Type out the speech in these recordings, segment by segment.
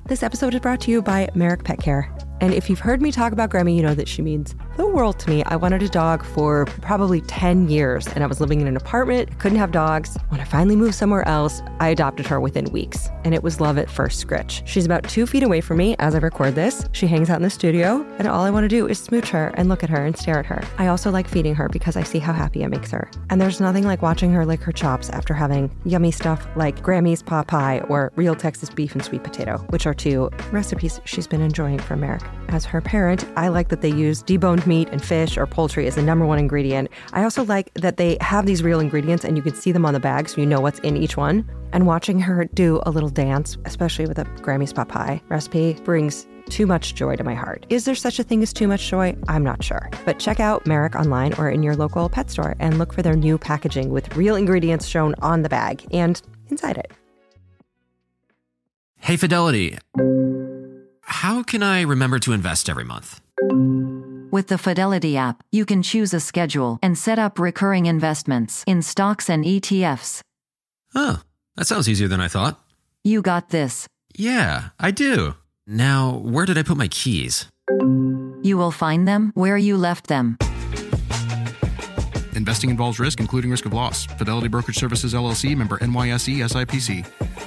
This episode is brought to you by Merrick Pet Care. And if you've heard me talk about Grammy, you know that she means the world to me. I wanted a dog for probably 10 years, and I was living in an apartment, couldn't have dogs. When I finally moved somewhere else, I adopted her within weeks, and it was love at first scritch. She's about 2 feet away from me as I record this. She hangs out in the studio, and all I want to do is smooch her and look at her and stare at her. I also like feeding her because I see how happy it makes her. And there's nothing like watching her lick her chops after having yummy stuff like Grammy's pot pie or real Texas beef and sweet potato, which are 2 recipes she's been enjoying from Merrick. As her parent, I like that they use deboned meat and fish or poultry as the #1 ingredient. I also like that they have these real ingredients and you can see them on the bag so you know what's in each one. And watching her do a little dance, especially with a Grammy's pot pie recipe, brings too much joy to my heart. Is there such a thing as too much joy? I'm not sure. But check out Merrick online or in your local pet store and look for their new packaging with real ingredients shown on the bag and inside it. Hey, Fidelity. How can I remember to invest every month? With the Fidelity app, you can choose a schedule and set up recurring investments in stocks and ETFs. Oh, that sounds easier than I thought. You got this. Yeah, I do. Now, where did I put my keys? You will find them where you left them. Investing involves risk, including risk of loss. Fidelity Brokerage Services, LLC, member NYSE, SIPC.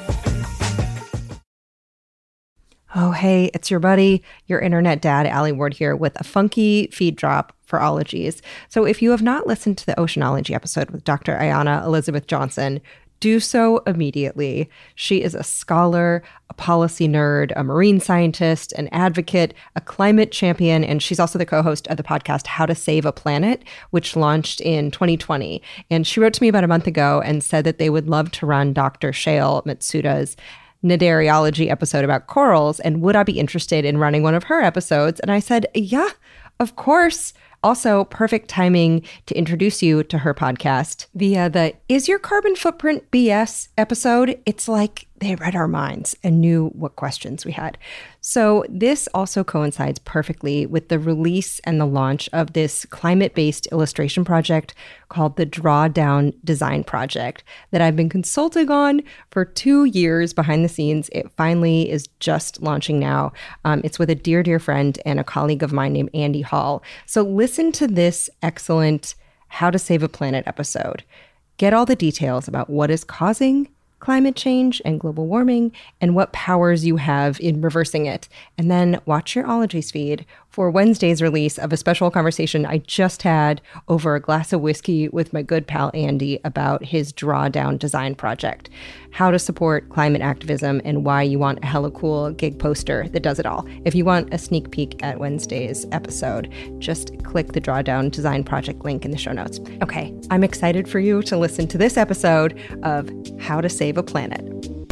Oh, hey, it's your buddy, your internet dad, Allie Ward here with a funky feed drop for ologies. So if you have not listened to the Oceanology episode with Dr. Ayanna Elizabeth Johnson, do so immediately. She is a scholar, a policy nerd, a marine scientist, an advocate, a climate champion, and she's also the co-host of the podcast How to Save a Planet, which launched in 2020. And she wrote to me about a month ago and said that they would love to run Dr. Shayle Matsuda's Cnidariology episode about corals, and would I be interested in running one of her episodes? And I said, yeah, of course. Also, perfect timing to introduce you to her podcast via the Is Your Carbon Footprint BS episode. It's like they read our minds and knew what questions we had. So this also coincides perfectly with the release and the launch of this climate-based illustration project called the Drawdown Design Project that I've been consulting on for 2 years behind the scenes. It finally is just launching now. It's with a dear, dear friend and a colleague of mine named Andy Hall. So listen to this excellent How to Save a Planet episode. Get all the details about what is causing climate change and global warming and what powers you have in reversing it. And then watch your Ologies feed for Wednesday's release of a special conversation I just had over a glass of whiskey with my good pal Andy about his Drawdown Design Project, how to support climate activism and why you want a hella cool gig poster that does it all. If you want a sneak peek at Wednesday's episode, just click the Drawdown Design Project link in the show notes. Okay, I'm excited for you to listen to this episode of How to Save a Planet.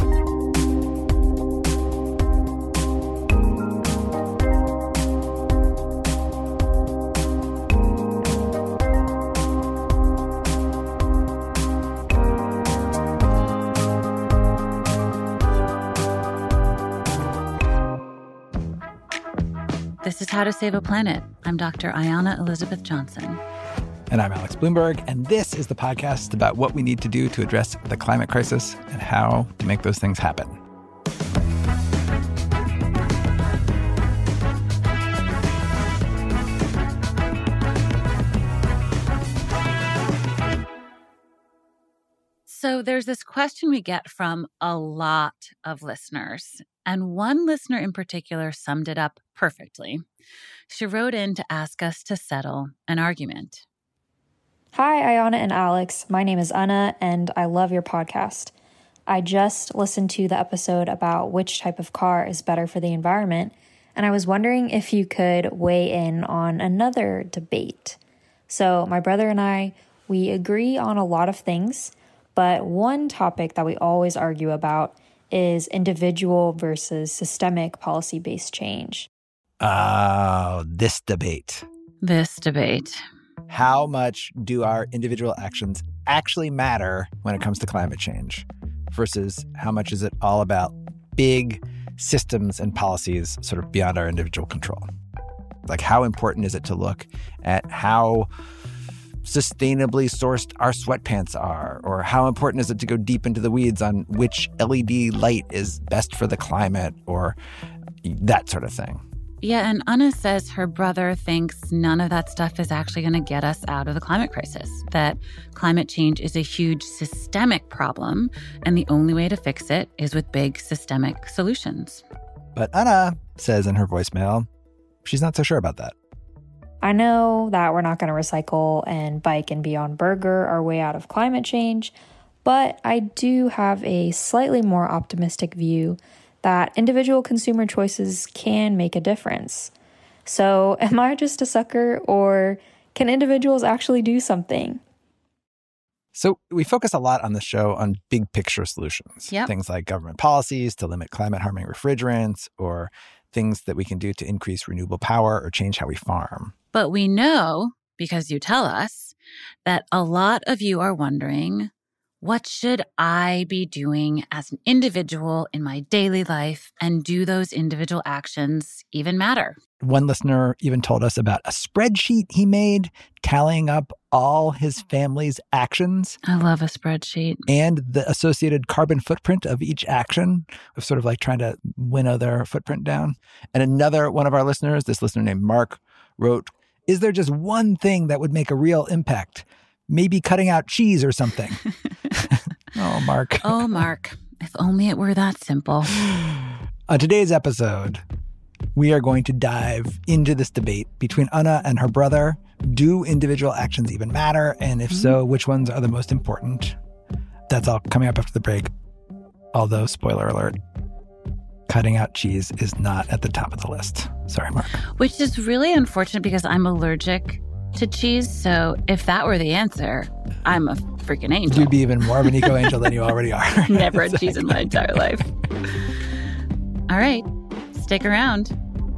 This is How to Save a Planet. I'm Dr. Ayanna Elizabeth Johnson. And I'm Alex Bloomberg, and this is the podcast about what we need to do to address the climate crisis and how to make those things happen. So there's this question we get from a lot of listeners, and one listener in particular summed it up perfectly. She wrote in to ask us to settle an argument. Hi, Ayanna and Alex. My name is Anna, and I love your podcast. I just listened to the episode about which type of car is better for the environment, and I was wondering if you could weigh in on another debate. So my brother and I, we agree on a lot of things, but one topic that we always argue about is individual versus systemic policy-based change. Oh, this debate. This debate. How much do our individual actions actually matter when it comes to climate change versus how much is it all about big systems and policies sort of beyond our individual control? Like, how important is it to look at how sustainably sourced our sweatpants are, or how important is it to go deep into the weeds on which LED light is best for the climate, or that sort of thing. Yeah, and Anna says her brother thinks none of that stuff is actually going to get us out of the climate crisis, that climate change is a huge systemic problem, and the only way to fix it is with big systemic solutions. But Anna says in her voicemail, she's not so sure about that. I know that we're not going to recycle and bike and Beyond Burger our way out of climate change, but I do have a slightly more optimistic view that individual consumer choices can make a difference. So am I just a sucker, or can individuals actually do something? So we focus a lot on the show on big picture solutions. Yep. Things like government policies to limit climate-harming refrigerants, or things that we can do to increase renewable power or change how we farm. But we know, because you tell us, that a lot of you are wondering, what should I be doing as an individual in my daily life, and do those individual actions even matter? One listener even told us about a spreadsheet he made tallying up all his family's actions. I love a spreadsheet. And the associated carbon footprint of each action, of sort of like trying to winnow their footprint down. And another one of our listeners, this listener named Mark, wrote, "Is there just one thing that would make a real impact? Maybe cutting out cheese or something." Oh, Mark. Oh, Mark. If only it were that simple. On today's episode, we are going to dive into this debate between Anna and her brother. Do individual actions even matter? And if so, which ones are the most important? That's all coming up after the break. Although, spoiler alert, cutting out cheese is not at the top of the list. Sorry, Mark. Which is really unfortunate because I'm allergic to cheese. So if that were the answer, I'm a freaking angel. You'd be even more of an eco-angel than you already are. Never had cheese in my entire life. All right, stick around.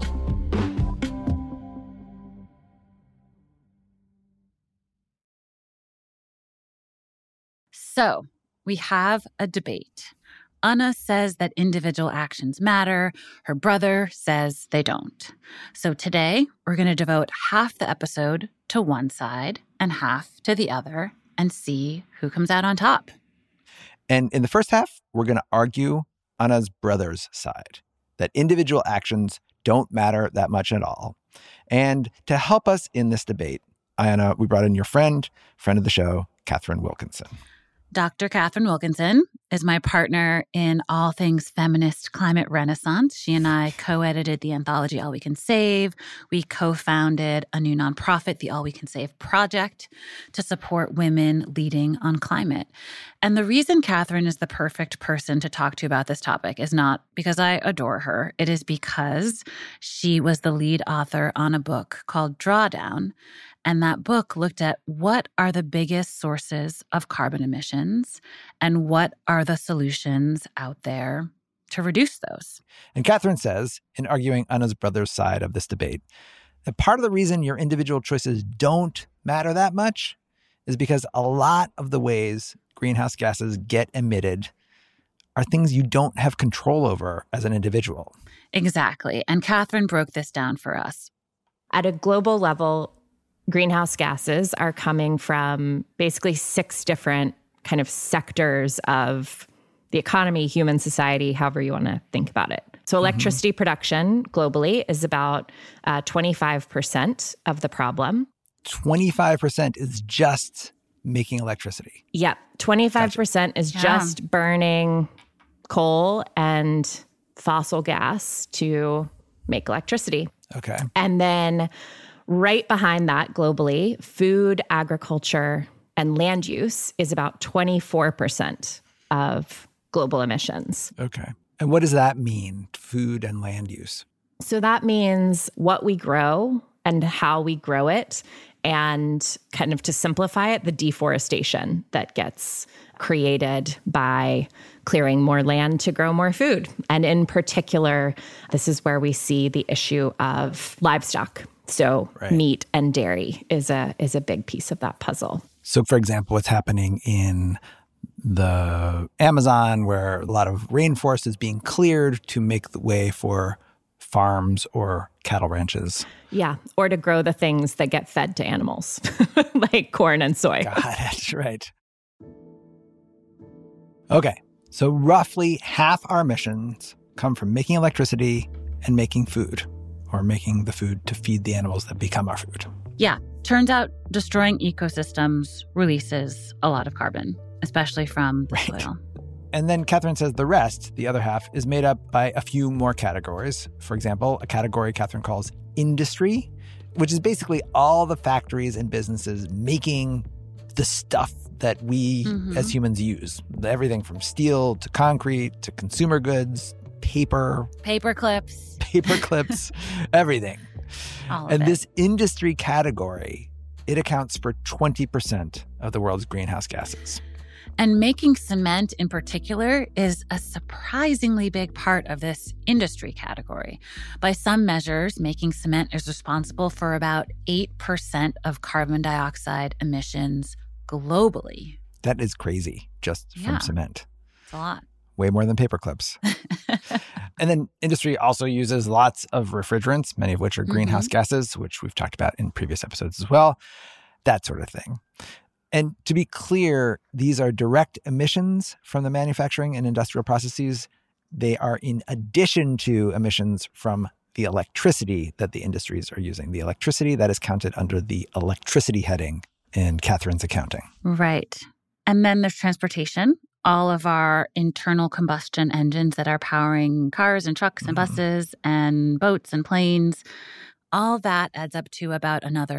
So we have a debate. Anna says that individual actions matter. Her brother says they don't. So today, we're going to devote half the episode to one side and half to the other and see who comes out on top. And in the first half, we're going to argue Anna's brother's side, that individual actions don't matter that much at all. And to help us in this debate, Anna, we brought in your friend of the show, Catherine Wilkinson. Dr. Catherine Wilkinson is my partner in all things feminist climate renaissance. She and I co-edited the anthology All We Can Save. We co-founded a new nonprofit, the All We Can Save Project, to support women leading on climate. And the reason Catherine is the perfect person to talk to about this topic is not because I adore her. It is because she was the lead author on a book called Drawdown. And that book looked at what are the biggest sources of carbon emissions and what are the solutions out there to reduce those. And Catherine says, in arguing Anna's brother's side of this debate, that part of the reason your individual choices don't matter that much is because a lot of the ways greenhouse gases get emitted are things you don't have control over as an individual. Exactly. And Catherine broke this down for us. At a global level, greenhouse gases are coming from basically 6 different kind of sectors of the economy, human society, however you want to think about it. So electricity production globally is about 25% of the problem. 25% is just making electricity. Yep. 25% is just burning coal and fossil gas to make electricity. Okay. And then right behind that globally, food, agriculture, and land use is about 24% of global emissions. Okay. And what does that mean, food and land use? So that means what we grow and how we grow it, and kind of to simplify it, the deforestation that gets created by clearing more land to grow more food. And in particular, this is where we see the issue of livestock. So meat and dairy is a big piece of that puzzle. So, for example, what's happening in the Amazon, where a lot of rainforest is being cleared to make the way for farms or cattle ranches. Yeah, or to grow the things that get fed to animals, like corn and soy. Got it, right. Okay, so roughly half our emissions come from making electricity and making food, or making the food to feed the animals that become our food. Yeah, turns out destroying ecosystems releases a lot of carbon, especially from the soil. And then Catherine says the rest, the other half, is made up by a few more categories. For example, a category Catherine calls industry, which is basically all the factories and businesses making the stuff that we as humans use. Everything from steel to concrete to consumer goods, paper clips, everything. All of and it. This industry category, it accounts for 20% of the world's greenhouse gases. And making cement in particular is a surprisingly big part of this industry category. By some measures, making cement is responsible for about 8% of carbon dioxide emissions globally. That is crazy, just from cement. It's a lot. Way more than paper clips. And then industry also uses lots of refrigerants, many of which are greenhouse gases, which we've talked about in previous episodes as well, that sort of thing. And to be clear, these are direct emissions from the manufacturing and industrial processes. They are in addition to emissions from the electricity that the industries are using, the electricity that is counted under the electricity heading in Catherine's accounting. Right. And then there's transportation. All of our internal combustion engines that are powering cars and trucks and buses and boats and planes, all that adds up to about another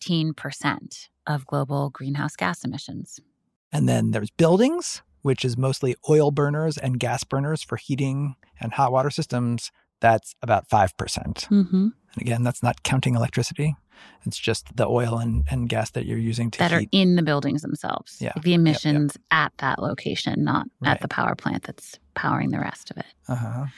15% of global greenhouse gas emissions. And then there's buildings, which is mostly oil burners and gas burners for heating and hot water systems. That's about 5%. And again, that's not counting electricity. It's just the oil and gas that you're using to that heat. Are in the buildings themselves. Yeah. The emissions at that location, not at the power plant that's powering the rest of it.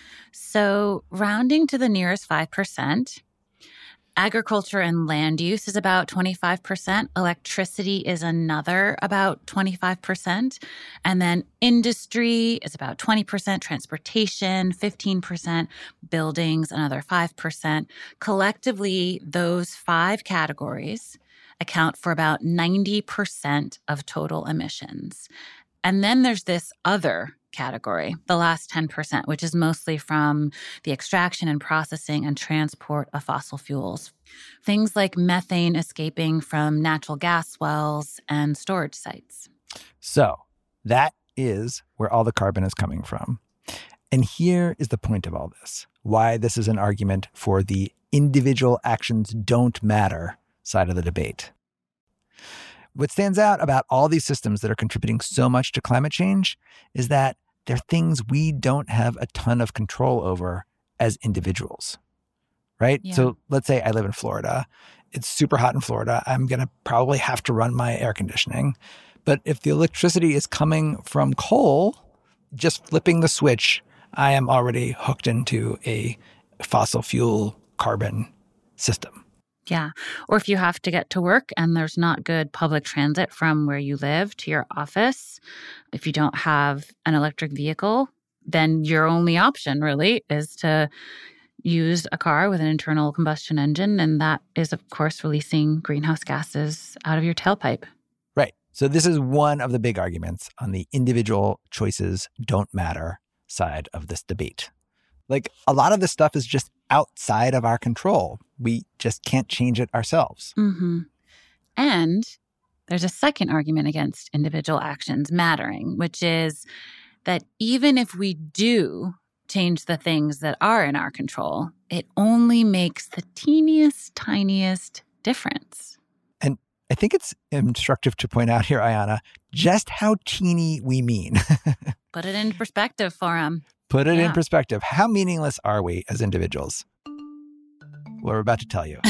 So rounding to the nearest 5%, agriculture and land use is about 25%. Electricity is another about 25%. And then industry is about 20%. Transportation, 15%. Buildings, another 5%. Collectively, those 5 categories account for about 90% of total emissions. And then there's this other category, the last 10%, which is mostly from the extraction and processing and transport of fossil fuels. Things like methane escaping from natural gas wells and storage sites. So that is where all the carbon is coming from. And here is the point of all this, why this is an argument for the individual actions don't matter side of the debate. What stands out about all these systems that are contributing so much to climate change is that they're things we don't have a ton of control over as individuals, right? Yeah. So let's say I live in Florida. It's super hot in Florida. I'm going to probably have to run my air conditioning. But if the electricity is coming from coal, just flipping the switch, I am already hooked into a fossil fuel carbon system. Yeah. Or if you have to get to work and there's not good public transit from where you live to your office, if you don't have an electric vehicle, then your only option really is to use a car with an internal combustion engine. And that is, of course, releasing greenhouse gases out of your tailpipe. Right. So this is one of the big arguments on the individual choices don't matter side of this debate. Like, a lot of this stuff is just outside of our control. We just can't change it ourselves. And there's a second argument against individual actions mattering, which is that even if we do change the things that are in our control, it only makes the teeniest, tiniest difference. And I think it's instructive to point out here, Ayanna, just how teeny we mean. Put it in perspective for them. Put it in perspective. How meaningless are we as individuals? Well, we're about to tell you.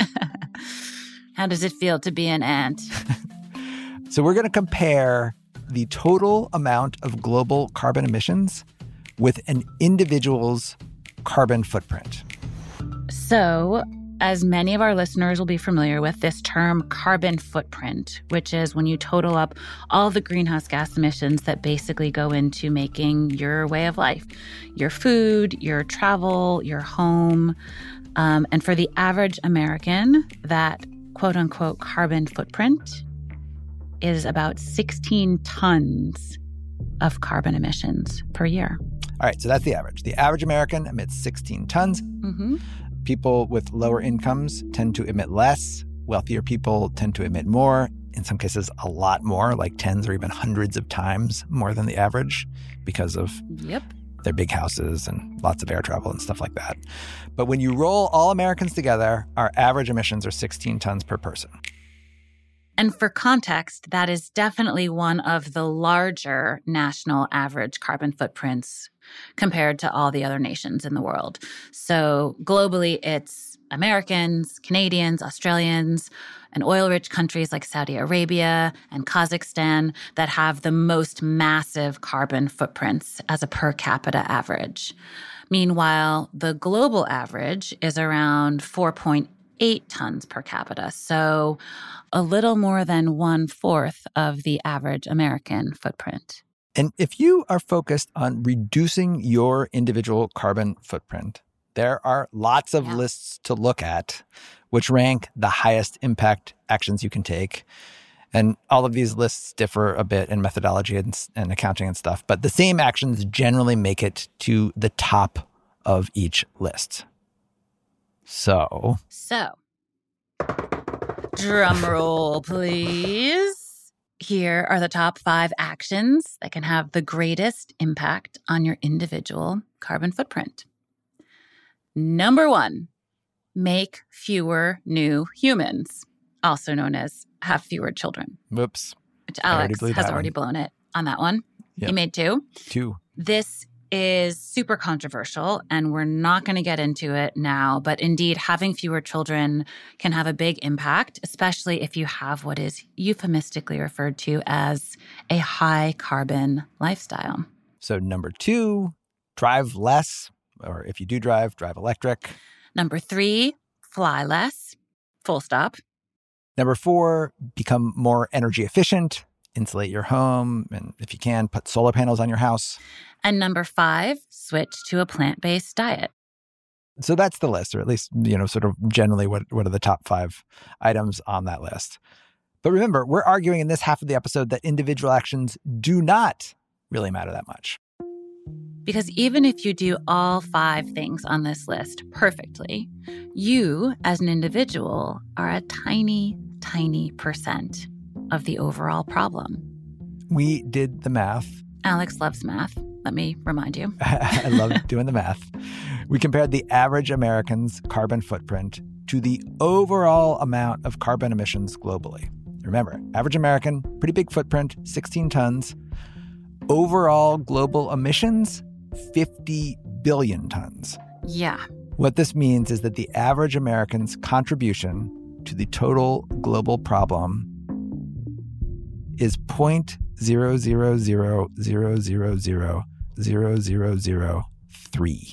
How does it feel to be an ant? So we're going to compare the total amount of global carbon emissions with an individual's carbon footprint. So As many of our listeners will be familiar with, this term carbon footprint, which is when you total up all the greenhouse gas emissions that basically go into making your way of life, your food, your travel, your home. And for the average American, that quote unquote carbon footprint is about 16 tons of carbon emissions per year. All right, so that's the average. The average American emits 16 tons. Mm-hmm. People with lower incomes tend to emit less. Wealthier people tend to emit more, in some cases a lot more, like tens or even hundreds of times more than the average because of their big houses and lots of air travel and stuff like that. But when you roll all Americans together, our average emissions are 16 tons per person. And for context, that is definitely one of the larger national average carbon footprints compared to all the other nations in the world. So globally, it's Americans, Canadians, Australians, and oil-rich countries like Saudi Arabia and Kazakhstan that have the most massive carbon footprints as a per capita average. Meanwhile, the global average is around 4.8 tons per capita. So a little more than 1/4 of the average American footprint. And if you are focused on reducing your individual carbon footprint, there are lots of lists to look at which rank the highest impact actions you can take. And all of these lists differ a bit in methodology and accounting and stuff, but the same actions generally make it to the top of each list. So, drum roll, please. Here are the top 5 actions that can have the greatest impact on your individual carbon footprint. Number 1, make fewer new humans, also known as have fewer children. Whoops. Which Alex has already blown it on that one. Yep. He made 2. 2. This is super controversial, and we're not going to get into it now. But indeed, having fewer children can have a big impact, especially if you have what is euphemistically referred to as a high carbon lifestyle. So number 2, drive less, or if you do drive electric. Number 3, fly less, full stop. Number 4, become more energy efficient. Insulate your home, and if you can, put solar panels on your house. And number 5, switch to a plant-based diet. So that's the list, or at least, sort of generally what are the top 5 items on that list. But remember, we're arguing in this half of the episode that individual actions do not really matter that much. Because even if you do all 5 things on this list perfectly, you as an individual are a tiny, tiny percent of the overall problem. We did the math. Alex loves math. Let me remind you. I love doing the math. We compared the average American's carbon footprint to the overall amount of carbon emissions globally. Remember, average American, pretty big footprint, 16 tons. Overall global emissions, 50 billion tons. Yeah. What this means is that the average American's contribution to the total global problem is 0.000000003.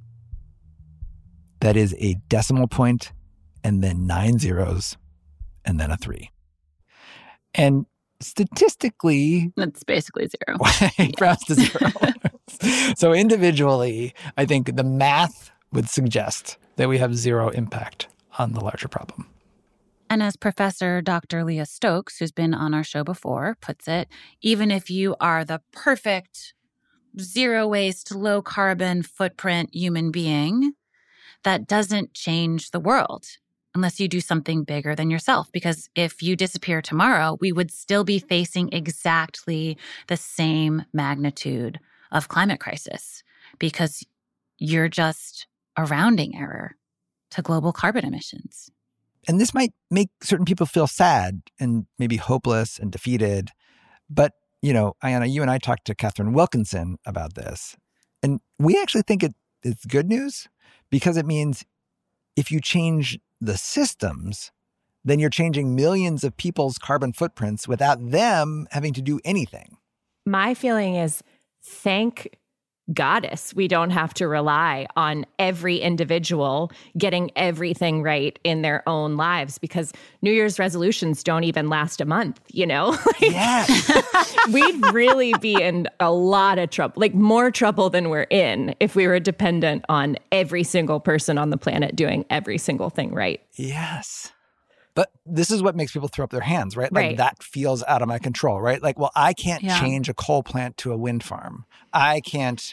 That is a decimal point and then 9 zeros and then a 3. And statistically, that's basically 0. It rounds to 0. So individually, I think the math would suggest that we have 0 impact on the larger problem. And as Professor Dr. Leah Stokes, who's been on our show before, puts it, even if you are the perfect zero waste, low carbon footprint human being, that doesn't change the world unless you do something bigger than yourself. Because if you disappear tomorrow, we would still be facing exactly the same magnitude of climate crisis because you're just a rounding error to global carbon emissions. And this might make certain people feel sad and maybe hopeless and defeated. But, Ayanna, you and I talked to Catherine Wilkinson about this. And we actually think it's good news because it means if you change the systems, then you're changing millions of people's carbon footprints without them having to do anything. My feeling is thank goddess. We don't have to rely on every individual getting everything right in their own lives, because New Year's resolutions don't even last a month, Yes. We'd really be in a lot of trouble, like more trouble than we're in if we were dependent on every single person on the planet doing every single thing right. Yes. But this is what makes people throw up their hands, right? Like Right. that feels out of my control, right? Like, well, I can't change a coal plant to a wind farm. I can't,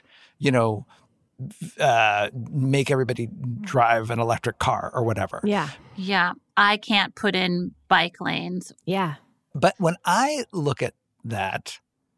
make everybody drive an electric car or whatever. Yeah. Yeah. I can't put in bike lanes. Yeah. But when I look at that,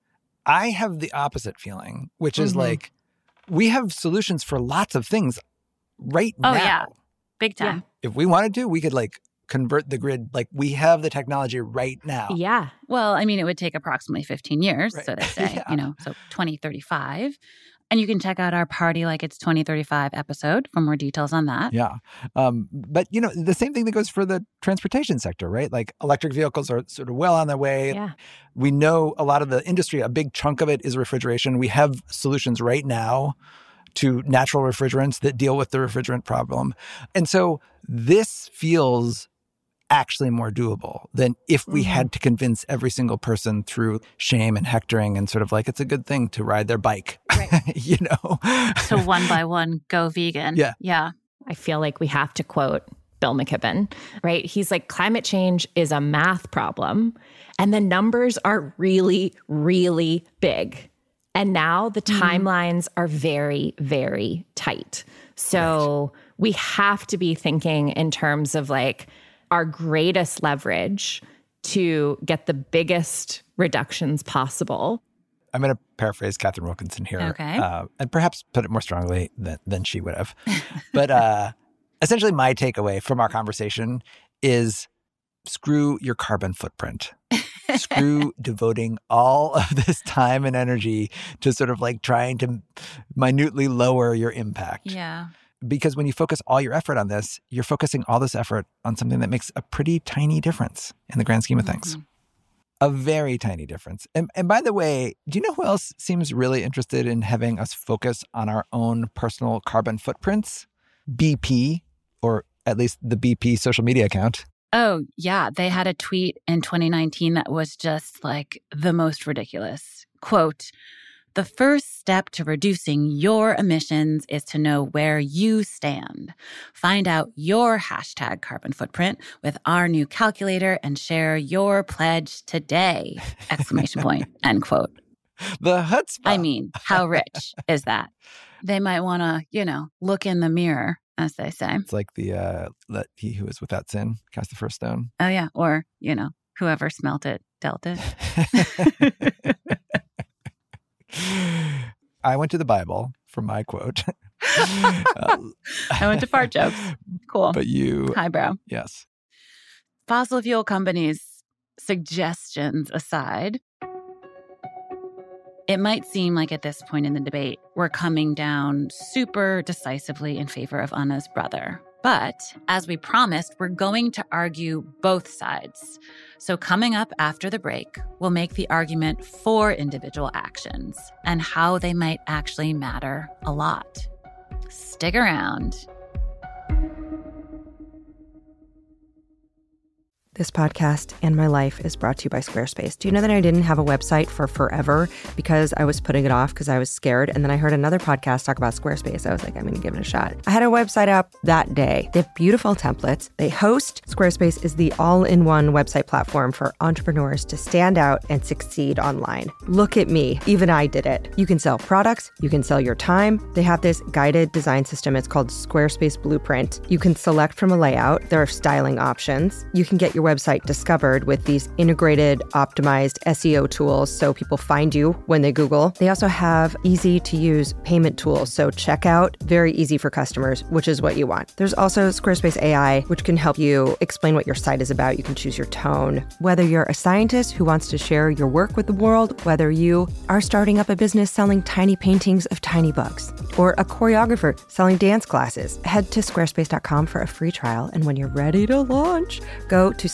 I have the opposite feeling, which is like, we have solutions for lots of things right now. Oh, yeah. Big time. If we wanted to, we could convert the grid. Like, we have the technology right now. Yeah. Well, I mean, it would take approximately 15 years, Right. so they say, Yeah. so 2035. And you can check out our Party Like It's 2035 episode for more details on that. Yeah. But, the same thing that goes for the transportation sector, right? Like, electric vehicles are sort of well on their way. Yeah. We know a lot of the industry, a big chunk of it is refrigeration. We have solutions right now to natural refrigerants that deal with the refrigerant problem. And so this feels actually more doable than if we had to convince every single person through shame and hectoring and sort of it's a good thing to ride their bike, Right. So one by one, go vegan. Yeah. Yeah. I feel like we have to quote Bill McKibben, right? He's like, climate change is a math problem, and the numbers are really, really big. And now the timelines are very, very tight. So we have to be thinking in terms of our greatest leverage to get the biggest reductions possible. I'm going to paraphrase Catherine Wilkinson here. Okay. And perhaps put it more strongly than she would have. But essentially my takeaway from our conversation is screw your carbon footprint. Screw devoting all of this time and energy to sort of trying to minutely lower your impact. Yeah. Because when you focus all your effort on this, you're focusing all this effort on something that makes a pretty tiny difference in the grand scheme of things. A very tiny difference. And by the way, do you know who else seems really interested in having us focus on our own personal carbon footprints? BP, or at least the BP social media account. Oh, yeah. They had a tweet in 2019 that was just the most ridiculous. Quote, "The first step to reducing your emissions is to know where you stand. Find out your hashtag carbon footprint with our new calculator and share your pledge today!" Exclamation point. End quote. The chutzpah. I mean, how rich is that? They might want to, look in the mirror, as they say. It's like the let he who is without sin cast the first stone. Oh, yeah. Or, whoever smelt it, dealt it. I went to the Bible for my quote. I went to fart jokes. Cool. But you... Highbrow. Yes. Fossil fuel companies' suggestions aside, it might seem like at this point in the debate, we're coming down super decisively in favor of Anna's brother. But as we promised, we're going to argue both sides. So coming up after the break, we'll make the argument for individual actions and how they might actually matter a lot. Stick around. This podcast and my life is brought to you by Squarespace. Do you know that I didn't have a website for forever because I was putting it off because I was scared? And then I heard another podcast talk about Squarespace. I was like, I'm going to give it a shot. I had a website up that day. They have beautiful templates. They host. Squarespace is the all-in-one website platform for entrepreneurs to stand out and succeed online. Look at me. Even I did it. You can sell products. You can sell your time. They have this guided design system. It's called Squarespace Blueprint. You can select from a layout. There are styling options. You can get your website discovered with these integrated, optimized SEO tools so people find you when they Google. They also have easy to use payment tools. So checkout, very easy for customers, which is what you want. There's also Squarespace AI, which can help you explain what your site is about. You can choose your tone. Whether you're a scientist who wants to share your work with the world, whether you are starting up a business selling tiny paintings of tiny bugs, or a choreographer selling dance classes, head to squarespace.com for a free trial. And when you're ready to launch, go to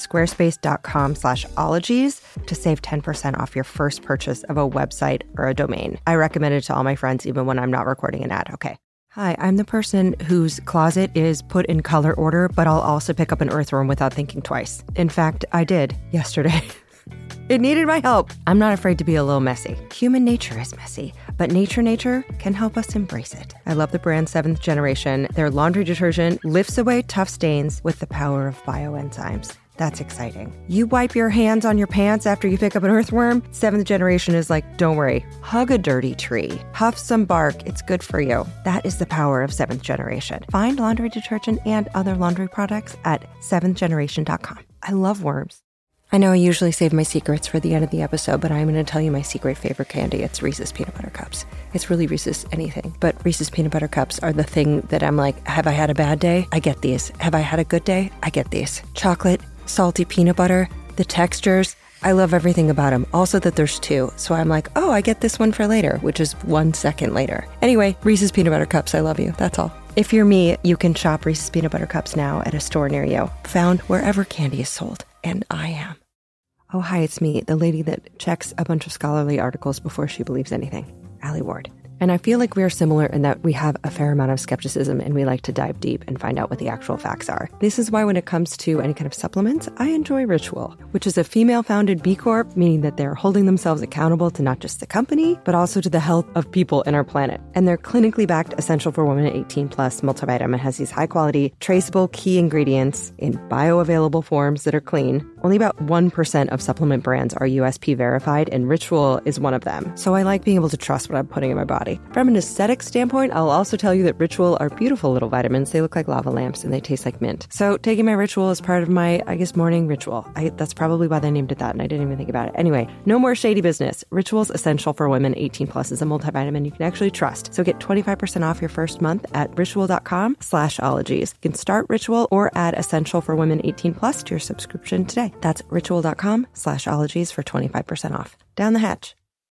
squarespace.com/ologies to save 10% off your first purchase of a website or a domain. I recommend it to all my friends, even when I'm not recording an ad. Okay. Hi, I'm the person whose closet is put in color order, but I'll also pick up an earthworm without thinking twice. In fact, I did yesterday. It needed my help. I'm not afraid to be a little messy. Human nature is messy, but nature can help us embrace it. I love the brand 7th Generation. Their laundry detergent lifts away tough stains with the power of bioenzymes. That's exciting. You wipe your hands on your pants after you pick up an earthworm? 7th Generation is like, don't worry, hug a dirty tree, huff some bark, it's good for you. That is the power of 7th Generation. Find laundry detergent and other laundry products at 7thgeneration.com. I love worms. I know I usually save my secrets for the end of the episode, but I'm going to tell you my secret favorite candy. It's Reese's Peanut Butter Cups. It's really Reese's anything, but Reese's Peanut Butter Cups are the thing that I'm like, have I had a bad day? I get these. Have I had a good day? I get these. Chocolate, salty peanut butter, the textures. I love everything about them. Also that there's 2. So I'm like, oh, I get this one for later, which is 1 second later. Anyway, Reese's Peanut Butter Cups. I love you. That's all. If you're me, you can shop Reese's Peanut Butter Cups now at a store near you. Found wherever candy is sold. And I am. Oh, hi, it's me, the lady that checks a bunch of scholarly articles before she believes anything, Allie Ward. And I feel like we are similar in that we have a fair amount of skepticism and we like to dive deep and find out what the actual facts are. This is why when it comes to any kind of supplements, I enjoy Ritual, which is a female-founded B Corp, meaning that they're holding themselves accountable to not just the company, but also to the health of people in our planet. And their clinically backed Essential for Women 18 Plus multivitamin has these high-quality, traceable key ingredients in bioavailable forms that are clean. Only about 1% of supplement brands are USP verified, and Ritual is one of them. So I like being able to trust what I'm putting in my body. From an aesthetic standpoint, I'll also tell you that Ritual are beautiful little vitamins. They look like lava lamps and they taste like mint. So taking my Ritual is part of my, morning ritual. That's probably why they named it that, and I didn't even think about it. Anyway, no more shady business. Ritual's Essential for Women 18 Plus is a multivitamin you can actually trust. So get 25% off your first month at ritual.com/ologies. You can start Ritual or add Essential for Women 18 Plus to your subscription today. That's ritual.com/ologies for 25% off. Down the hatch.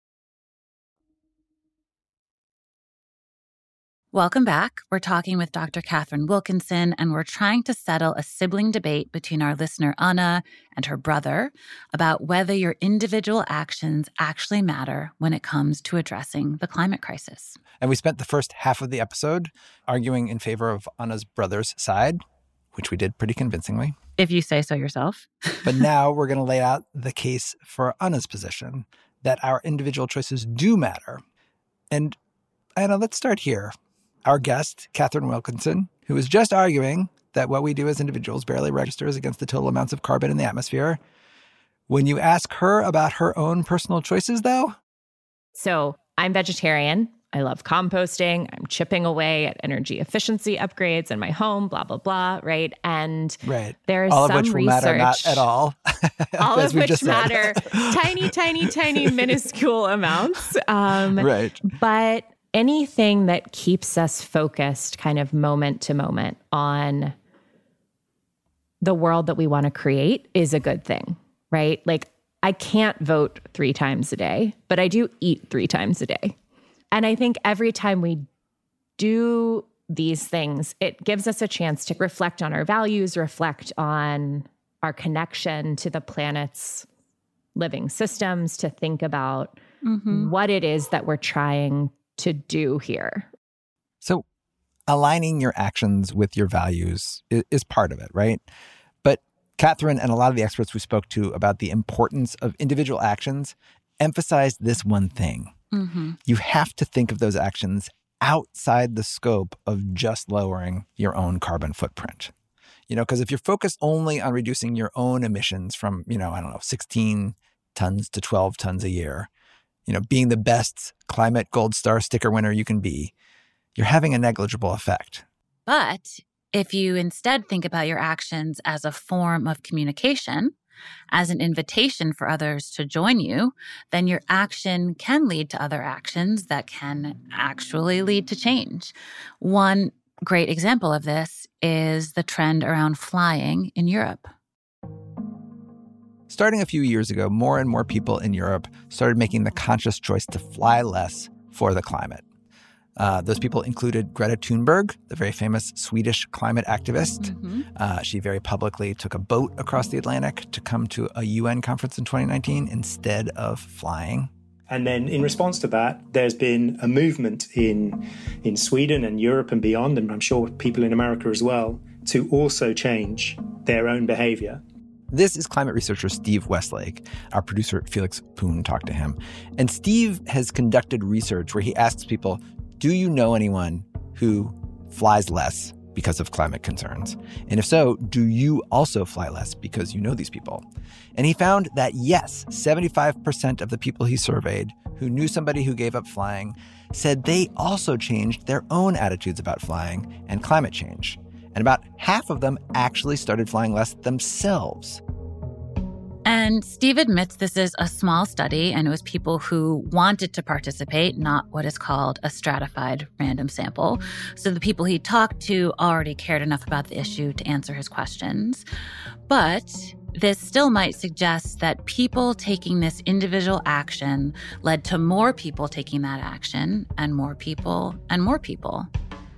Welcome back. We're talking with Dr. Catherine Wilkinson, and we're trying to settle a sibling debate between our listener Anna and her brother about whether your individual actions actually matter when it comes to addressing the climate crisis. And we spent the first half of the episode arguing in favor of Anna's brother's side, which we did pretty convincingly. If you say so yourself. But now we're going to lay out the case for Anna's position, that our individual choices do matter. And Anna, let's start here. Our guest, Catherine Wilkinson, who is just arguing that what we do as individuals barely registers against the total amounts of carbon in the atmosphere. When you ask her about her own personal choices, though? So I'm vegetarian. I love composting. I'm chipping away at energy efficiency upgrades in my home, blah, blah, blah, right? And there is all of some which will research. Matter not at all. All of which matter tiny, tiny, tiny, minuscule amounts. Right. But anything that keeps us focused kind of moment to moment on the world that we want to create is a good thing, right? Like I can't vote 3 times a day, but I do eat 3 times a day. And I think every time we do these things, it gives us a chance to reflect on our values, reflect on our connection to the planet's living systems, to think about what it is that we're trying to do here. So aligning your actions with your values is part of it, right? But Catherine and a lot of the experts we spoke to about the importance of individual actions emphasized this one thing. You have to think of those actions outside the scope of just lowering your own carbon footprint. You know, because if you're focused only on reducing your own emissions from, 16 tons to 12 tons a year, being the best climate gold star sticker winner you can be, you're having a negligible effect. But if you instead think about your actions as a form of communication, as an invitation for others to join you, then your action can lead to other actions that can actually lead to change. One great example of this is the trend around flying in Europe. Starting a few years ago, more and more people in Europe started making the conscious choice to fly less for the climate. Those people included Greta Thunberg, the very famous Swedish climate activist. She very publicly took a boat across the Atlantic to come to a UN conference in 2019 instead of flying. And then in response to that, there's been a movement in Sweden and Europe and beyond, and I'm sure people in America as well, to also change their own behavior. This is climate researcher Steve Westlake. Our producer Felix Poon talked to him. And Steve has conducted research where he asks people, do you know anyone who flies less because of climate concerns? And if so, do you also fly less because you know these people? And he found that yes, 75% of the people he surveyed who knew somebody who gave up flying said they also changed their own attitudes about flying and climate change. And about half of them actually started flying less themselves. And Steve admits this is a small study, and it was people who wanted to participate, not what is called a stratified random sample. So the people he talked to already cared enough about the issue to answer his questions. But this still might suggest that people taking this individual action led to more people taking that action, and more people, and more people.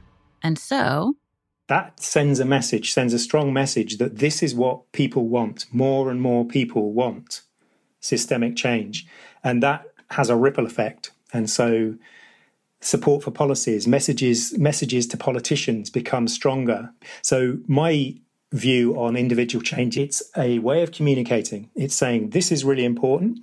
And so that sends a strong message that this is what people want. More and more people want systemic change. And that has a ripple effect. And so support for policies, messages to politicians become stronger. So my view on individual change, it's a way of communicating. It's saying this is really important.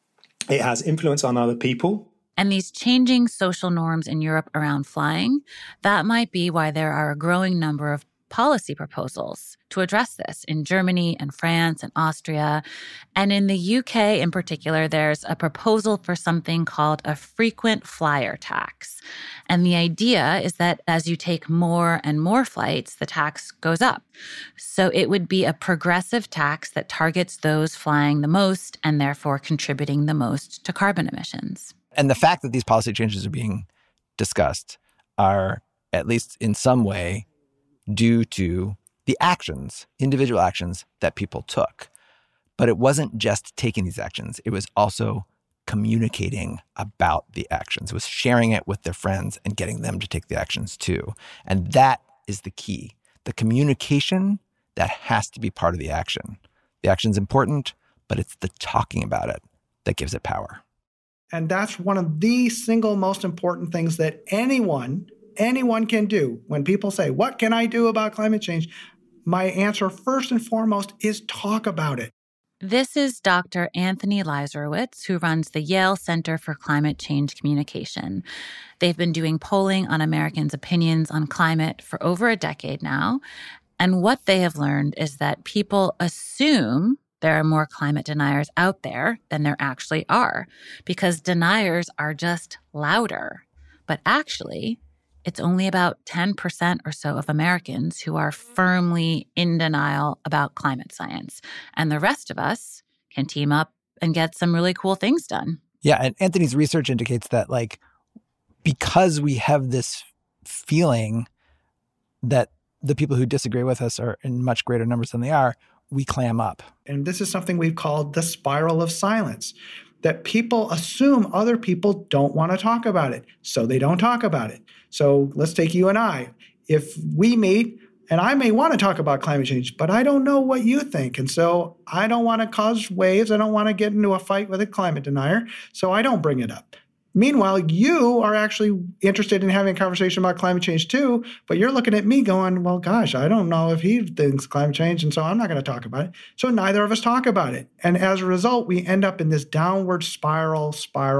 It has influence on other people. And these changing social norms in Europe around flying, that might be why there are a growing number of policy proposals to address this in Germany and France and Austria. And in the UK in particular, there's a proposal for something called a frequent flyer tax. And the idea is that as you take more and more flights, the tax goes up. So it would be a progressive tax that targets those flying the most and therefore contributing the most to carbon emissions. And the fact that these policy changes are being discussed are, at least in some way, due to the actions, individual actions that people took. But it wasn't just taking these actions. It was also communicating about the actions. It was sharing it with their friends and getting them to take the actions too. And that is the key. The communication, that has to be part of the action. The action's important, but it's the talking about it that gives it power. And that's one of the single most important things that anyone can do. When people say, what can I do about climate change? My answer first and foremost is talk about it. This is Dr. Anthony Leiserowitz, who runs the Yale Center for Climate Change Communication. They've been doing polling on Americans' opinions on climate for over a decade now. And what they have learned is that people assume there are more climate deniers out there than there actually are, because deniers are just louder. But actually, it's only about 10% or so of Americans who are firmly in denial about climate science. And the rest of us can team up and get some really cool things done. Yeah, and Anthony's research indicates that, because we have this feeling that the people who disagree with us are in much greater numbers than they are, we clam up. And this is something we've called the spiral of silence, that people assume other people don't want to talk about it, so they don't talk about it. So let's take you and I. If we meet, and I may want to talk about climate change, but I don't know what you think. And so I don't want to cause waves. I don't want to get into a fight with a climate denier, so I don't bring it up. Meanwhile, you are actually interested in having a conversation about climate change too, but you're looking at me going, well, gosh, I don't know if he thinks climate change, and so I'm not going to talk about it. So neither of us talk about it. And as a result, we end up in this downward spiral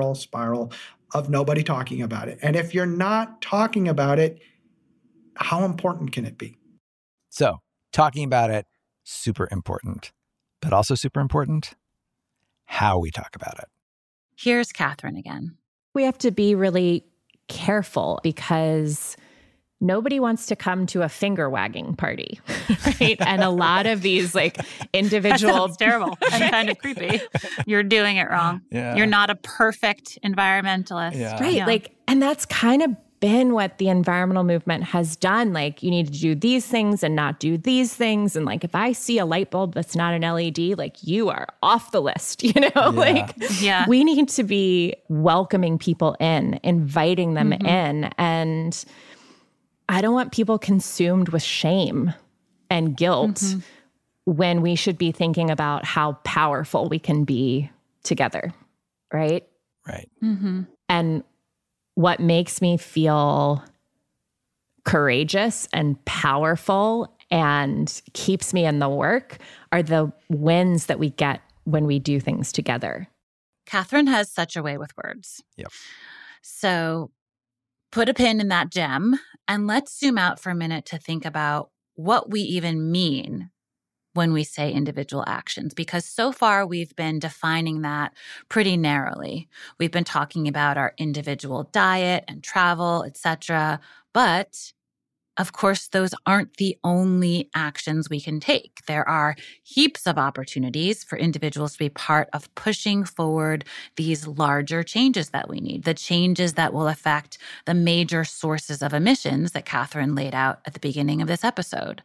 of nobody talking about it. And if you're not talking about it, how important can it be? So talking about it, super important, but also super important, how we talk about it. Here's Catherine again. We have to be really careful because nobody wants to come to a finger wagging party, right? And a lot of these individual... That sounds terrible and kind of creepy. You're doing it wrong. Yeah. You're not a perfect environmentalist. Yeah. Right. And that's kind of been what the environmental movement has done. Like, you need to do these things and not do these things. And like, if I see a light bulb that's not an LED, like, you are off the list, you know? Yeah. Like, we need to be welcoming people in, inviting them in. And I don't want people consumed with shame and guilt when we should be thinking about how powerful we can be together, right? Right. And what makes me feel courageous and powerful and keeps me in the work are the wins that we get when we do things together. Catherine has such a way with words. Yep. So put a pin in that gem and let's zoom out for a minute to think about what we even mean when we say individual actions, because so far we've been defining that pretty narrowly. We've been talking about our individual diet and travel, etc. But of course, those aren't the only actions we can take. There are heaps of opportunities for individuals to be part of pushing forward these larger changes that we need, the changes that will affect the major sources of emissions that Catherine laid out at the beginning of this episode.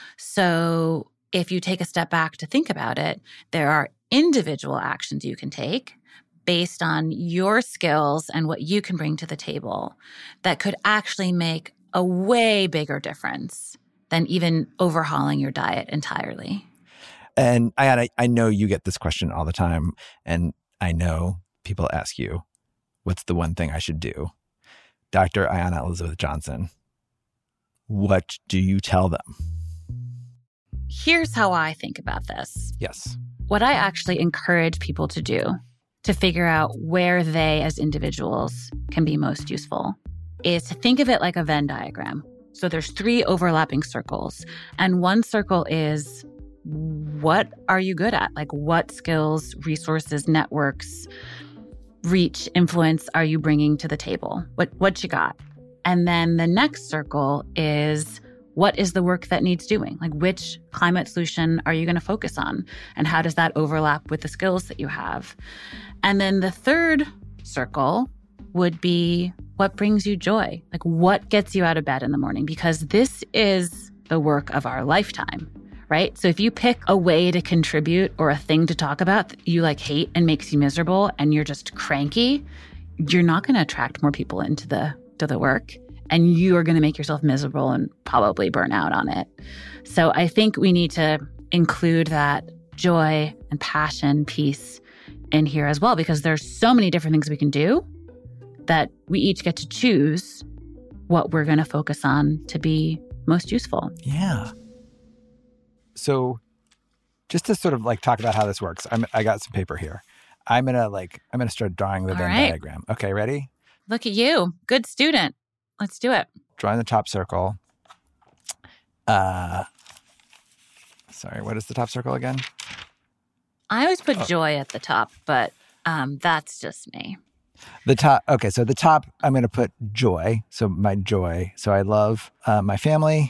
So if you take a step back to think about it, there are individual actions you can take based on your skills and what you can bring to the table that could actually make a way bigger difference than even overhauling your diet entirely. And I know you get this question all the time, and I know people ask you, what's the one thing I should do? Dr. Ayana Elizabeth Johnson, what do you tell them? Here's how I think about this. Yes. What I actually encourage people to do to figure out where they as individuals can be most useful is to think of it like a Venn diagram. So there's 3 overlapping circles, and one circle is what are you good at? Like, what skills, resources, networks, reach, influence are you bringing to the table? What you got? And then the next circle is what is the work that needs doing? Like, which climate solution are you going to focus on? And how does that overlap with the skills that you have? And then the third circle would be what brings you joy? Like, what gets you out of bed in the morning? Because this is the work of our lifetime, right? So if you pick a way to contribute or a thing to talk about that you like hate and makes you miserable and you're just cranky, you're not going to attract more people into the work. And you are going to make yourself miserable and probably burn out on it. So I think we need to include that joy and passion piece in here as well, because there's so many different things we can do that we each get to choose what we're going to focus on to be most useful. Yeah. So just to sort of like talk about how this works, I got some paper here. I'm going to start drawing the Venn diagram. Okay, ready? Look at you. Good student. Let's do it. Drawing the top circle. Sorry, what is the top circle again? I always put joy at the top, but that's just me. The top. Okay, so the top, I'm going to put joy. So my joy. So I love my family,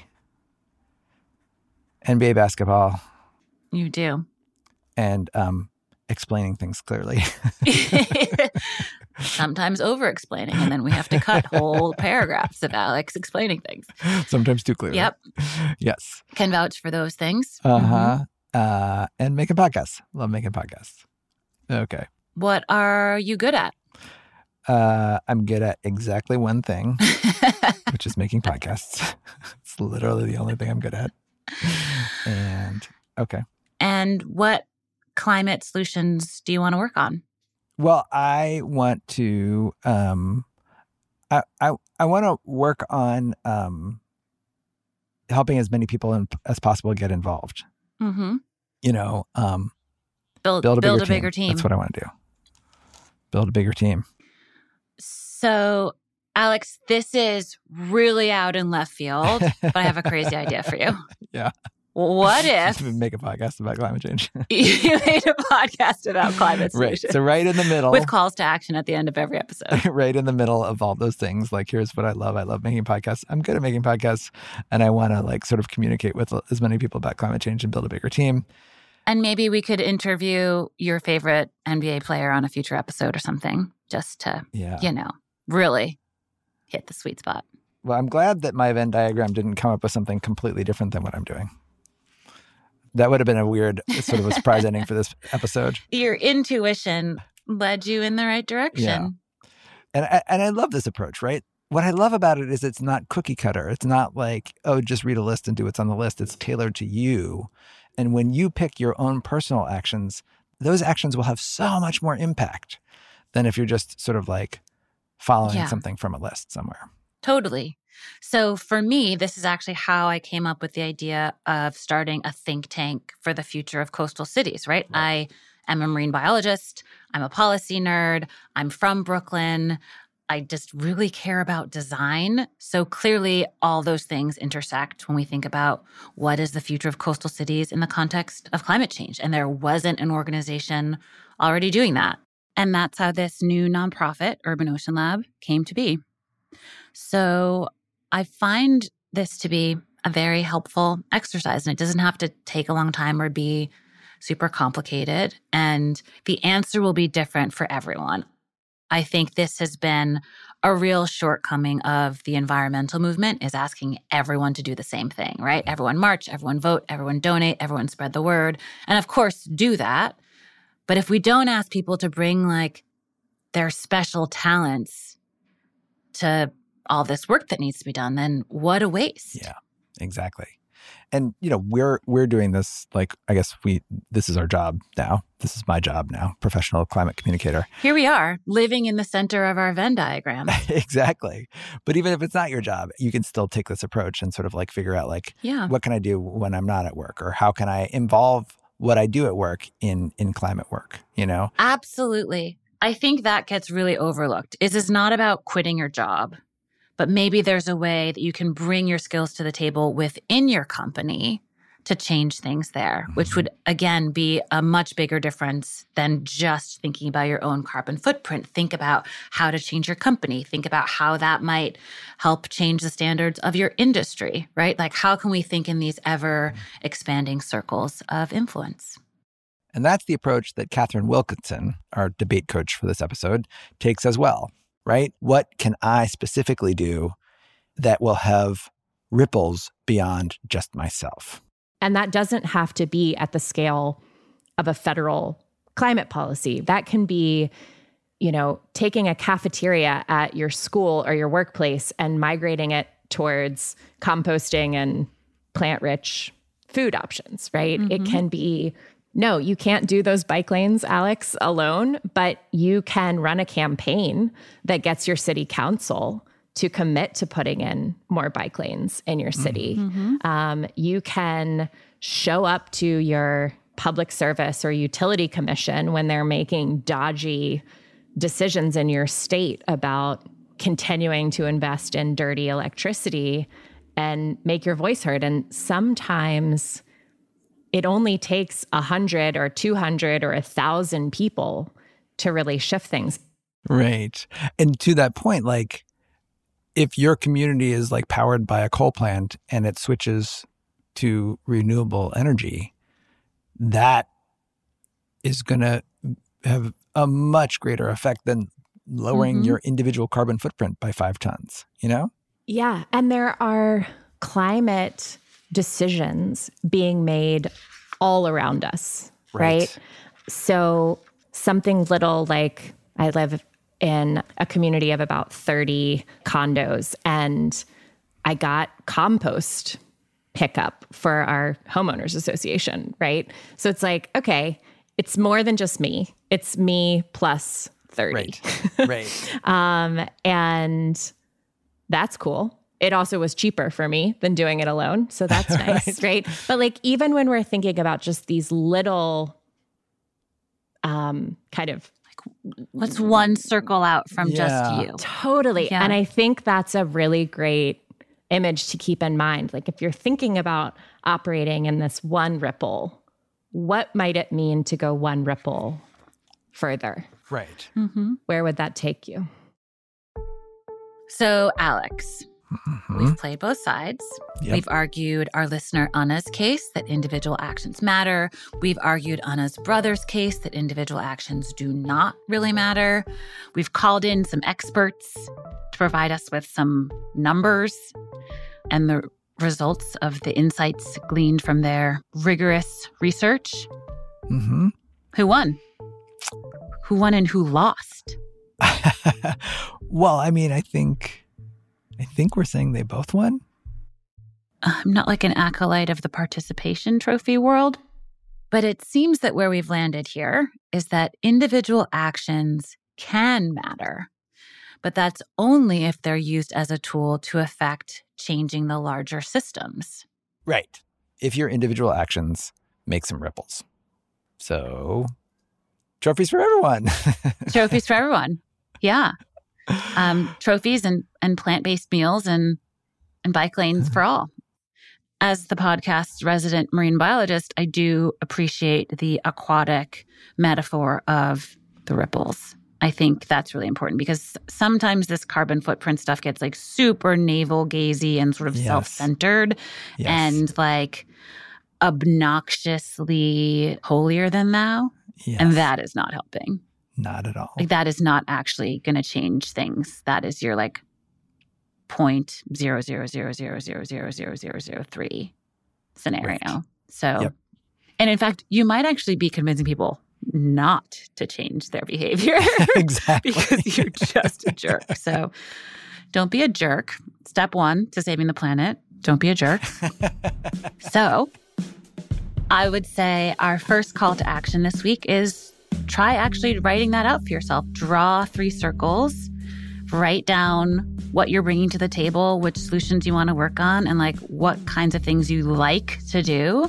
NBA basketball. You do. And explaining things clearly. Sometimes over-explaining, and then we have to cut whole paragraphs of Alex explaining things. Sometimes too clearly. Yep. Yes. Can vouch for those things. Uh-huh. And making podcasts. Love making podcasts. Okay. What are you good at? I'm good at exactly one thing, which is making podcasts. It's literally the only thing I'm good at. And okay. And what climate solutions do you want to work on? Well, I want to I want to work on helping as many people as possible get involved. Mm-hmm. You know, build a bigger team. That's what I want to do. Build a bigger team. So, Alex, this is really out in left field, but I have a crazy idea for you. Yeah. What if make a podcast about climate change? You made a podcast about climate solutions. Right. So right in the middle. With calls to action at the end of every episode. Right in the middle of all those things. Like, here's what I love. I love making podcasts. I'm good at making podcasts. And I want to like sort of communicate with as many people about climate change and build a bigger team. And maybe we could interview your favorite NBA player on a future episode or something, just to, you know, really hit the sweet spot. Well, I'm glad that my Venn diagram didn't come up with something completely different than what I'm doing. That would have been a weird sort of a surprise ending for this episode. Your intuition led you in the right direction. Yeah. And I love this approach, right? What I love about it is it's not cookie cutter. It's not like, oh, just read a list and do what's on the list. It's tailored to you. And when you pick your own personal actions, those actions will have so much more impact than if you're just sort of like following something from a list somewhere. Totally. So for me, this is actually how I came up with the idea of starting a think tank for the future of coastal cities, right? I am a marine biologist. I'm a policy nerd. I'm from Brooklyn. I just really care about design. So clearly all those things intersect when we think about what is the future of coastal cities in the context of climate change. And there wasn't an organization already doing that. And that's how this new nonprofit, Urban Ocean Lab, came to be. So I find this to be a very helpful exercise, and it doesn't have to take a long time or be super complicated. And the answer will be different for everyone. I think this has been a real shortcoming of the environmental movement, is asking everyone to do the same thing, right? Everyone march, everyone vote, everyone donate, everyone spread the word. And of course, do that. But if we don't ask people to bring like their special talents to all this work that needs to be done, then what a waste. Yeah, exactly. And, you know, we're doing this, like, I guess this is our job now. This is my job now, professional climate communicator. Here we are, living in the center of our Venn diagram. Exactly. But even if it's not your job, you can still take this approach and sort of like figure out like, what can I do when I'm not at work? Or how can I involve what I do at work in climate work, you know? Absolutely. I think that gets really overlooked. It's not about quitting your job. But maybe there's a way that you can bring your skills to the table within your company to change things there, which would, again, be a much bigger difference than just thinking about your own carbon footprint. Think about how to change your company. Think about how that might help change the standards of your industry, right? Like, how can we think in these ever-expanding circles of influence? And that's the approach that Catherine Wilkinson, our debate coach for this episode, takes as well. Right? What can I specifically do that will have ripples beyond just myself? And that doesn't have to be at the scale of a federal climate policy. That can be, you know, taking a cafeteria at your school or your workplace and migrating it towards composting and plant-rich food options, right? It can be, no, you can't do those bike lanes, Alex, alone, but you can run a campaign that gets your city council to commit to putting in more bike lanes in your city. You can show up to your public service or utility commission when they're making dodgy decisions in your state about continuing to invest in dirty electricity and make your voice heard. And sometimes it only takes 100 or 200 or 1,000 people to really shift things. Right. And to that point, like, if your community is like powered by a coal plant and it switches to renewable energy, that is going to have a much greater effect than lowering your individual carbon footprint by 5 tons, you know? Yeah. And there are climate decisions being made all around us, right? So something little like, I live in a community of about 30 condos, and I got compost pickup for our homeowners association, right? So it's like, okay, it's more than just me. It's me plus 30. Right. And that's cool. It also was cheaper for me than doing it alone. So that's nice, right? But like, even when we're thinking about just these little kind of like, what's one circle out from just you? Totally. Yeah. And I think that's a really great image to keep in mind. Like, if you're thinking about operating in this one ripple, what might it mean to go one ripple further? Right. Where would that take you? So, Alex, We've played both sides. Yep. We've argued our listener Anna's case that individual actions matter. We've argued Anna's brother's case that individual actions do not really matter. We've called in some experts to provide us with some numbers and the results of the insights gleaned from their rigorous research. Mm-hmm. Who won? Who won and who lost? Well, I mean, I think we're saying they both won. I'm not like an acolyte of the participation trophy world, but it seems that where we've landed here is that individual actions can matter, but that's only if they're used as a tool to affect changing the larger systems. Right. If your individual actions make some ripples. So, trophies for everyone. Trophies for everyone. Yeah. Trophies and plant-based meals and bike lanes for all. As the podcast's resident marine biologist, I do appreciate the aquatic metaphor of the ripples. I think that's really important because sometimes this carbon footprint stuff gets like super navel-gazy and sort of self-centered and like obnoxiously holier than thou. Yes. And that is not helping. Not at all. Like that is not actually going to change things. That is your like 0.000000003 scenario. Right. So, and in fact, you might actually be convincing people not to change their behavior. Exactly. Because you're just a jerk. So don't be a jerk. Step 1 to saving the planet, don't be a jerk. So I would say our first call to action this week is try actually writing that out for yourself. Draw 3 circles, write down what you're bringing to the table, which solutions you want to work on, and like what kinds of things you like to do.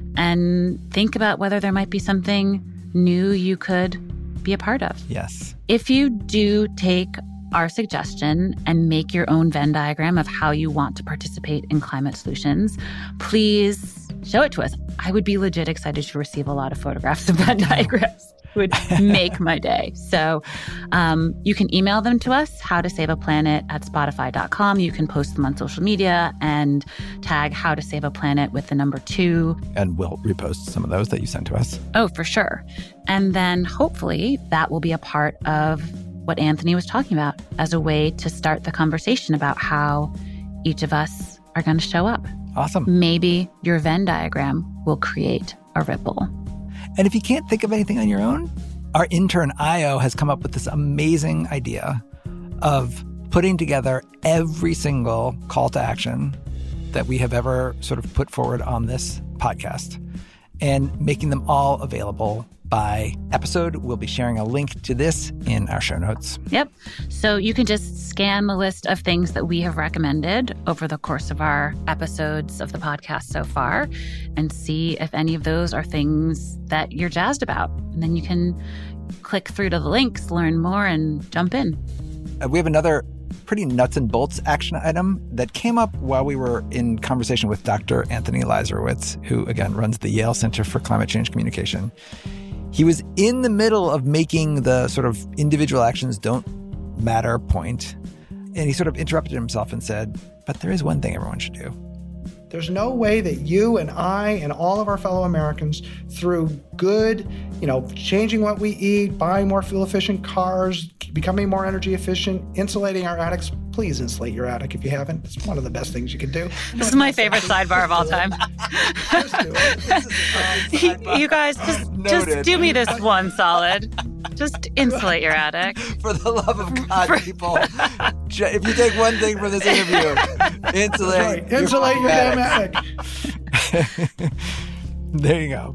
And think about whether there might be something new you could be a part of. Yes. If you do take our suggestion and make your own Venn diagram of how you want to participate in climate solutions, please show it to us. I would be legit excited to receive a lot of photographs of Venn diagrams. It would make my day. So you can email them to us, howtosaveaplanet@spotify.com. You can post them on social media and tag How to Save a Planet with the number 2. And we'll repost some of those that you sent to us. Oh, for sure. And then hopefully that will be a part of what Anthony was talking about as a way to start the conversation about how each of us are going to show up. Awesome. Maybe your Venn diagram will create a ripple. And if you can't think of anything on your own, our intern Io has come up with this amazing idea of putting together every single call to action that we have ever sort of put forward on this podcast and making them all available by episode. We'll be sharing a link to this in our show notes. Yep. So you can just scan the list of things that we have recommended over the course of our episodes of the podcast so far and see if any of those are things that you're jazzed about. And then you can click through to the links, learn more, and jump in. We have another pretty nuts and bolts action item that came up while we were in conversation with Dr. Anthony Leiserowitz, who, again, runs the Yale Center for Climate Change Communication. He was in the middle of making the sort of individual actions don't matter point. And he sort of interrupted himself and said, but there is one thing everyone should do. There's no way that you and I and all of our fellow Americans, through good, changing what we eat, buying more fuel-efficient cars, becoming more energy efficient, insulating our attics. Please insulate your attic if you haven't. It's one of the best things you can do. This is my favorite sidebar of all time. Just do it. You guys, just do me this one solid. Just insulate your attic. For the love of God, people. If you take one thing from this interview, insulate your damn attic. There you go.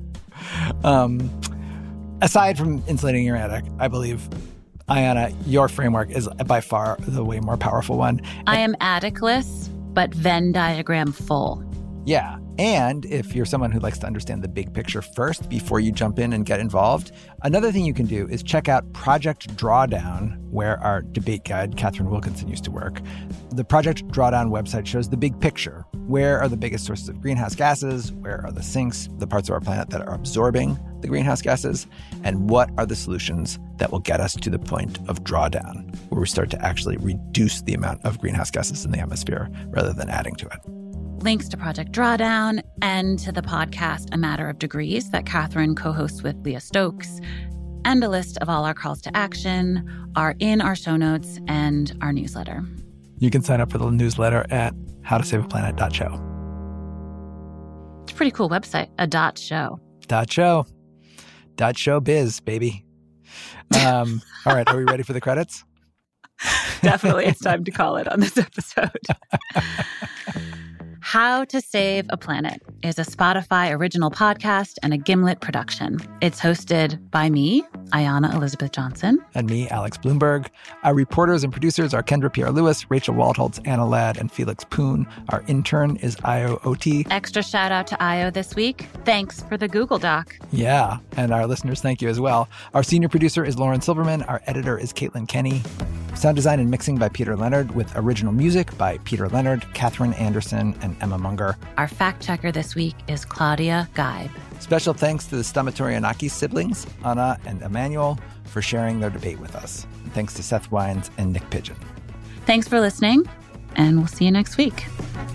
Aside from insulating your attic, I believe, Ayanna, your framework is by far the way more powerful one. I am atticless, but Venn diagram full. Yeah. And if you're someone who likes to understand the big picture first before you jump in and get involved, another thing you can do is check out Project Drawdown, where our debate guide, Catherine Wilkinson, used to work. The Project Drawdown website shows the big picture. Where are the biggest sources of greenhouse gases? Where are the sinks, the parts of our planet that are absorbing the greenhouse gases? And what are the solutions that will get us to the point of drawdown, where we start to actually reduce the amount of greenhouse gases in the atmosphere rather than adding to it. Links to Project Drawdown and to the podcast A Matter of Degrees that Catherine co-hosts with Leah Stokes, and a list of all our calls to action are in our show notes and our newsletter. You can sign up for the newsletter at howtosaveaplanet.show. It's a pretty cool website, a .show. .show. .showbiz, baby. All right, are we ready for the credits? Definitely, it's time to call it on this episode. How to Save a Planet is a Spotify original podcast and a Gimlet production. It's hosted by me, Ayanna Elizabeth Johnson. And me, Alex Bloomberg. Our reporters and producers are Kendra Pierre-Lewis, Rachel Waldholtz, Anna Ladd, and Felix Poon. Our intern is Io Oti. Extra shout out to Io this week. Thanks for the Google Doc. Yeah, and our listeners, thank you as well. Our senior producer is Lauren Silverman. Our editor is Caitlin Kenny. Sound design and mixing by Peter Leonard, with original music by Peter Leonard, Catherine Anderson, and Emma Munger. Our fact checker this week is Claudia Geib. Special thanks to the Stamatorianakis siblings, Anna and Emmanuel, for sharing their debate with us. And thanks to Seth Wines and Nick Pigeon. Thanks for listening, and we'll see you next week.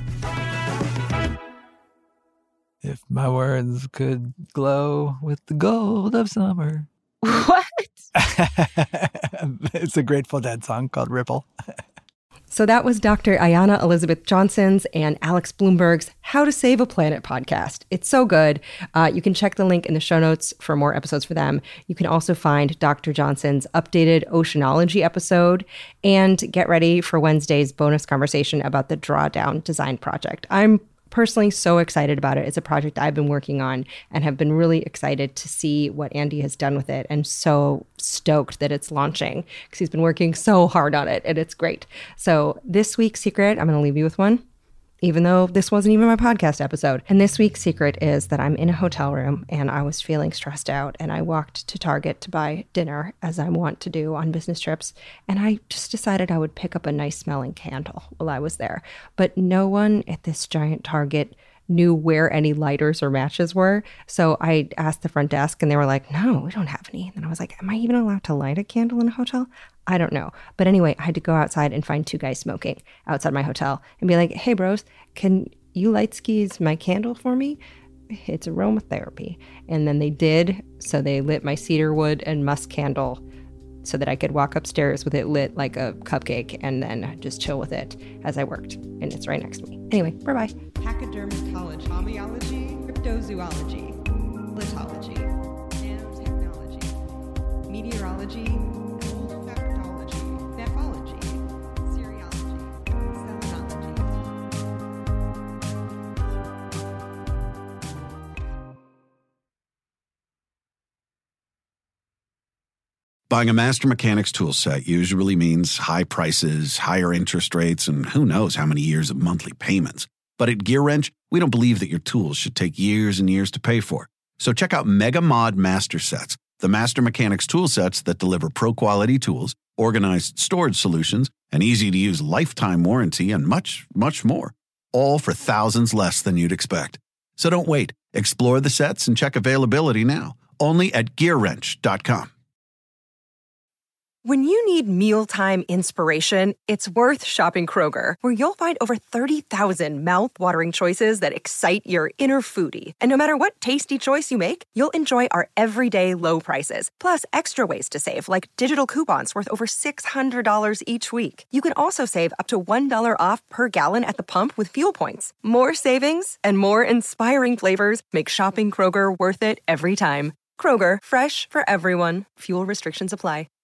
If my words could glow with the gold of summer. What? It's a Grateful Dead song called Ripple. So that was Dr. Ayanna Elizabeth Johnson's and Alex Bloomberg's How to Save a Planet podcast. It's so good. You can check the link in the show notes for more episodes for them. You can also find Dr. Johnson's updated oceanology episode and get ready for Wednesday's bonus conversation about the Drawdown Design Project. I'm personally so excited about it. It's a project I've been working on and have been really excited to see what Andy has done with it, and so stoked that it's launching because he's been working so hard on it and it's great. So this week's secret, I'm going to leave you with one, even though this wasn't even my podcast episode. And this week's secret is that I'm in a hotel room and I was feeling stressed out, and I walked to Target to buy dinner, as I want to do on business trips. And I just decided I would pick up a nice smelling candle while I was there. But no one at this giant Target knew where any lighters or matches were. So I asked the front desk and they were like, no, we don't have any. And I was like, am I even allowed to light a candle in a hotel? I don't know. But anyway, I had to go outside and find two guys smoking outside my hotel and be like, hey bros, can you light skis my candle for me? It's aromatherapy. And then they did. So they lit my cedarwood and musk candle so that I could walk upstairs with it lit like a cupcake and then just chill with it as I worked. And it's right next to me. Anyway, bye-bye. Pachydermatology, homeology, cryptozoology, litology, nanotechnology, meteorology, olfactology, nephology, cereology, selenology. Buying a Master Mechanics tool set usually means high prices, higher interest rates, and who knows how many years of monthly payments. But at GearWrench, we don't believe that your tools should take years and years to pay for. So check out Mega Mod Master Sets, the Master Mechanics tool sets that deliver pro-quality tools, organized storage solutions, an easy-to-use lifetime warranty, and much, much more. All for thousands less than you'd expect. So don't wait. Explore the sets and check availability now. Only at GearWrench.com. When you need mealtime inspiration, it's worth shopping Kroger, where you'll find over 30,000 mouth-watering choices that excite your inner foodie. And no matter what tasty choice you make, you'll enjoy our everyday low prices, plus extra ways to save, like digital coupons worth over $600 each week. You can also save up to $1 off per gallon at the pump with fuel points. More savings and more inspiring flavors make shopping Kroger worth it every time. Kroger, fresh for everyone. Fuel restrictions apply.